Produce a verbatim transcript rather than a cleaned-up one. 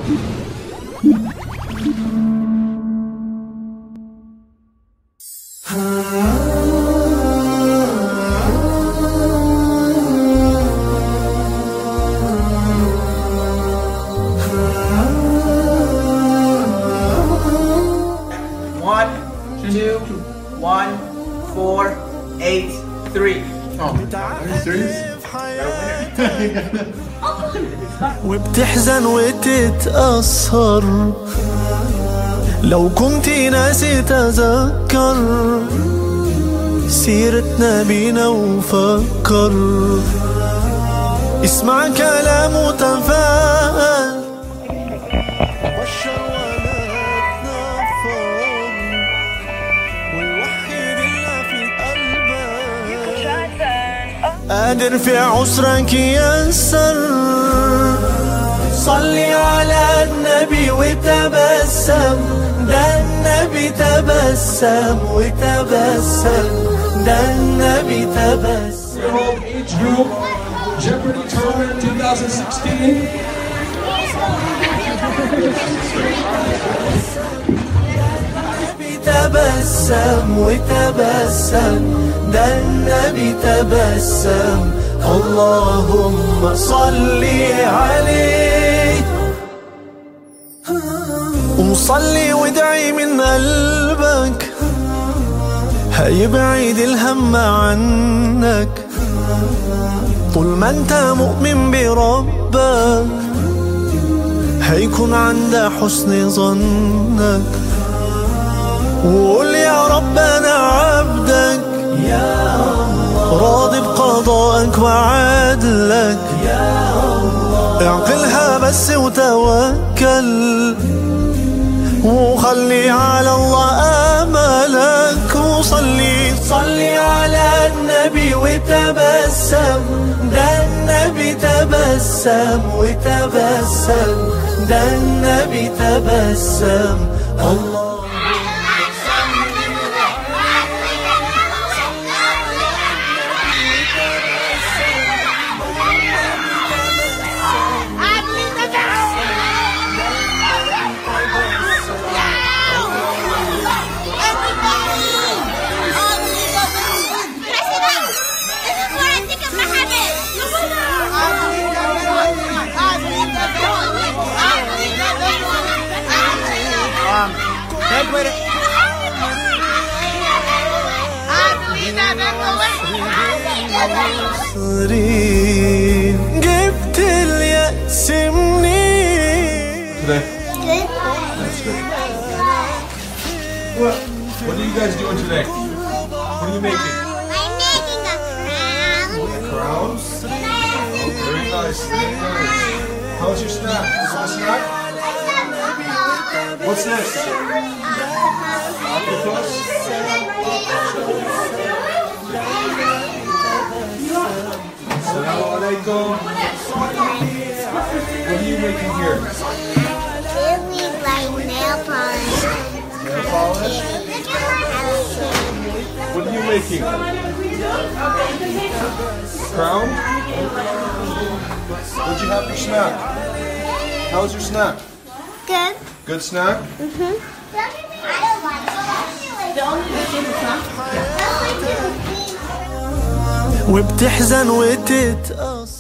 One, two, one, four, eight, three. Oh, are you serious? وبتحزن وتتأثر لو كنت ناسي تذكر سيرتنا بينا وفكر اسمع كلام وتفاءل بشر ولا تنفر والوحيد اللي في قلبك قادر في عسرك يسر صلي على النبي وتبسم ده النبي تبسم وتبسم ده النبي تبسم. Age group Jeopardy Tournament twenty sixteen. تبسم وتبسم ده النبي تبسم اللهم صل عليه وصلي وادعي من قلبك هيبعد الهم عنك طول ما انت مؤمن بربك هيكون عند حسن ظنك وقول يا رب انا عبدك يا الله راضي بقضائك وعدلك يا الله اعقلها بس وتوكل وخلي على الله املك وصلي صلي على النبي وتبسم ده النبي تبسم وتبسم ده النبي تبسم الله جبت اليأس منين؟ Today? That's good. What, what are you guys doing today? What are you making? I'm making a crown. A crown? Oh, very nice, very nice. How's your snack? Is it a snack? What's this? Octopus? Assalamu alaikum. What are you making here? Really like nail polish. Nail polish? What are you making? Crown? What'd you have for snack? How was your snack? Good. Good snack? Mm-hmm. وبتحزن وتتأثر